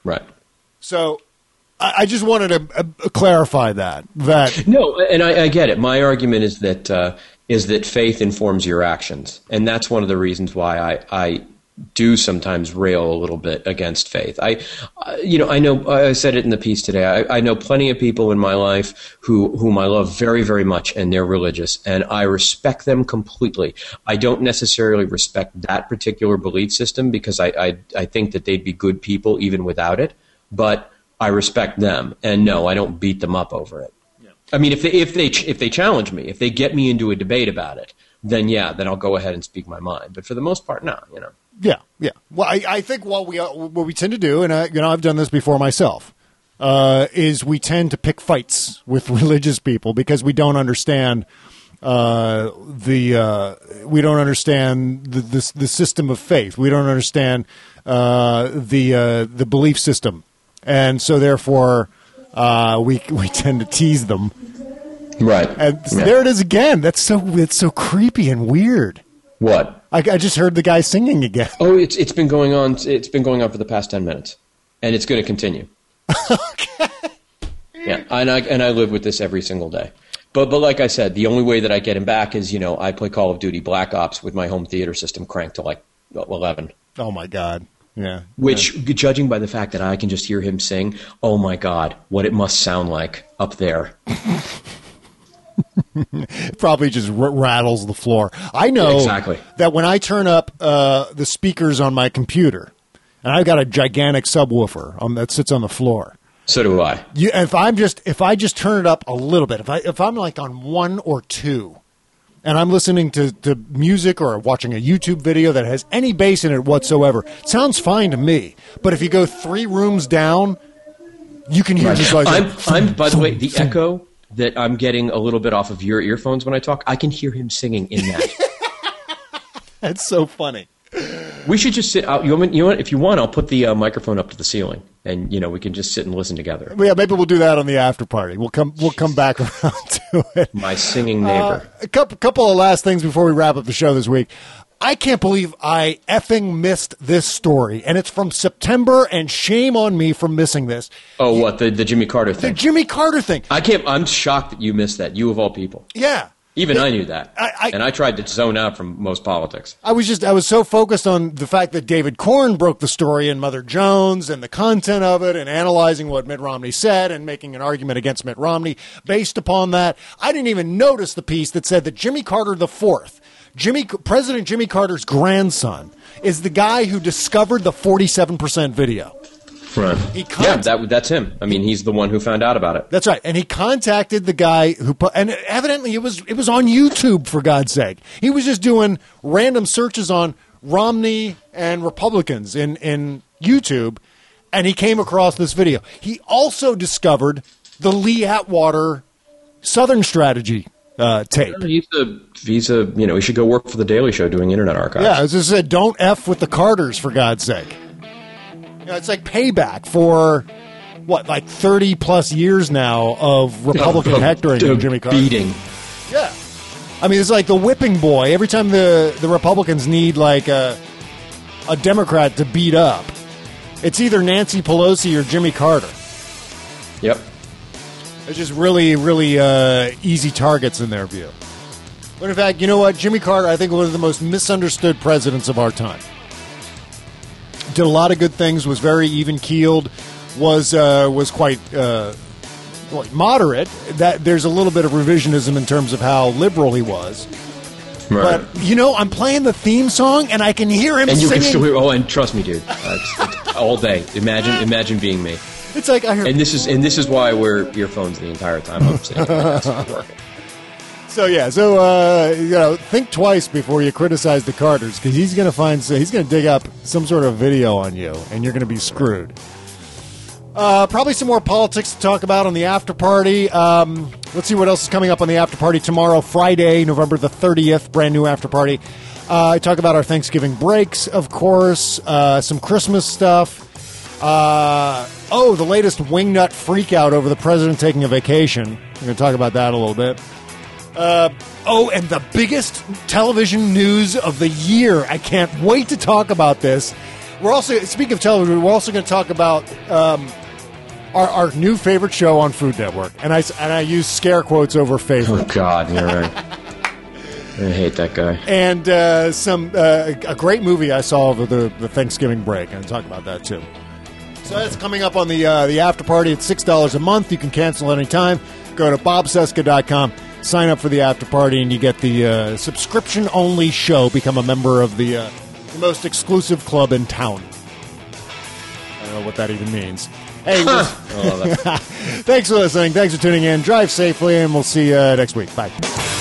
Right. So I, I just wanted to uh, clarify that. That no, and I, I get it. My argument is that uh, is that faith informs your actions, and that's one of the reasons why I. I do sometimes rail a little bit against faith. I, uh, you know, I know I said it in the piece today. I, I know plenty of people in my life who whom I love very, very much, and they're religious, and I respect them completely. I don't necessarily respect that particular belief system because I, I, I think that they'd be good people even without it. But I respect them, and no, I don't beat them up over it. Yeah. I mean, if they if they if they challenge me, if they get me into a debate about it, then yeah, then I'll go ahead and speak my mind. But for the most part, no, you know. Yeah, yeah. Well, I, I think what we uh, what we tend to do, and I, you know, I've done this before myself, uh, is we tend to pick fights with religious people because we don't understand uh, the uh, we don't understand the, the the system of faith. We don't understand uh, the uh, the belief system, and so therefore uh, we we tend to tease them. Right. And yeah. There it is again. That's so it's so creepy and weird. What? I, I just heard the guy singing again. Oh, it's it's been going on. It's been going on for the past ten minutes, and it's going to continue. Okay. Yeah, and I and I live with this every single day. But but like I said, the only way that I get him back is you know I play Call of Duty Black Ops with my home theater system cranked to like eleven. Oh my God. Yeah. Which, yeah. judging by the fact that I can just hear him sing, oh my God, what it must sound like up there. Probably just r- rattles the floor. I know yeah, exactly. that when I turn up uh, the speakers on my computer, and I've got a gigantic subwoofer on, that sits on the floor. So do I. You, if I'm just if I just turn it up a little bit, if I if I'm like on one or two, and I'm listening to, to music or watching a YouTube video that has any bass in it whatsoever, it sounds fine to me. But if you go three rooms down, you can hear right. just like I'm, I'm by the way, the echo that I'm getting a little bit off of your earphones when I talk, I can hear him singing in that. That's so funny. We should just sit out. You want, you want, if you want, I'll put the uh, microphone up to the ceiling, and you know we can just sit and listen together. Yeah, maybe we'll do that on the after party. We'll come. We'll come back around to it. My singing neighbor. Uh, a couple, couple of last things before we wrap up the show this week. I can't believe I effing missed this story, and it's from September, and shame on me for missing this. Oh, what, the, the Jimmy Carter thing? The Jimmy Carter thing. I can't, I'm shocked that you missed that, you of all people. Yeah. Even it, I knew that, I, I, and I tried to zone out from most politics. I was just, I was so focused on the fact that David Corn broke the story in Mother Jones and the content of it and analyzing what Mitt Romney said and making an argument against Mitt Romney based upon that. I didn't even notice the piece that said that Jimmy Carter the Fourth, Jimmy, President Jimmy Carter's grandson, is the guy who discovered the forty-seven percent video. Right. He con- yeah, that, that's him. I mean, he's the one who found out about it. That's right. And he contacted the guy who put, and evidently it was it was on YouTube, for God's sake. He was just doing random searches on Romney and Republicans in, in YouTube, and he came across this video. He also discovered the Lee Atwater Southern Strategy Uh, tape. He's a, he's a, you know, he should go work for the Daily Show doing Internet Archives. Yeah, as I said, don't F with the Carters, for God's sake. You know, it's like payback for, what, like thirty plus years now of Republican of, hectoring of of Jimmy Carter. Beating. Yeah. I mean, it's like the whipping boy. Every time the, the Republicans need, like, a, a Democrat to beat up, it's either Nancy Pelosi or Jimmy Carter. Yep. They're just really, really uh, easy targets in their view. But in fact, you know what? Jimmy Carter, I think, one of the most misunderstood presidents of our time. Did a lot of good things, was very even-keeled, was uh, was quite uh, moderate. That there's a little bit of revisionism in terms of how liberal he was. Right. But, you know, I'm playing the theme song, and I can hear him and you singing. can still hear, oh, and trust me, dude, uh, it's, it's all day. Imagine, imagine being me. It's like I heard, and this is and this is why I wear earphones the entire time I'm sitting. That's working. So yeah, so uh, you know, think twice before you criticize the Carters, because he's going to find he's going to dig up some sort of video on you, and you're going to be screwed. Uh, probably some more politics to talk about on the after party. Um, let's see what else is coming up on the after party tomorrow, Friday, November the thirtieth, brand new after party. Uh, I talk about our Thanksgiving breaks, of course, uh, some Christmas stuff. Uh, oh, the latest wingnut freakout over the president taking a vacation. We're going to talk about that a little bit. Uh, oh, and the biggest television news of the year. I can't wait to talk about this. We're also, speaking of television, we're also going to talk about um, our, our new favorite show on Food Network. And I, and I use scare quotes over favorite. Oh, God, you're right. I hate that guy. And uh, some uh, a great movie I saw over the, the Thanksgiving break. And talk about that, too. So that's coming up on the uh, the after party at six dollars a month. You can cancel anytime. Go to bob cesca dot com. Sign up for the after party, and you get the uh, subscription-only show. Become a member of the, uh, the most exclusive club in town. I don't know what that even means. Hey, we'll, thanks for listening. Thanks for tuning in. Drive safely, and we'll see you uh, next week. Bye.